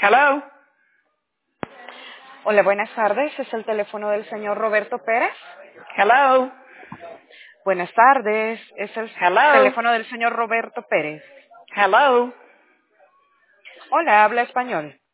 Hello. Hola, buenas tardes. ¿Es el teléfono del señor Roberto Pérez? Hello. Buenas tardes. ¿Es el Hello. teléfono del señor Roberto Pérez? Hello. Hola, habla español.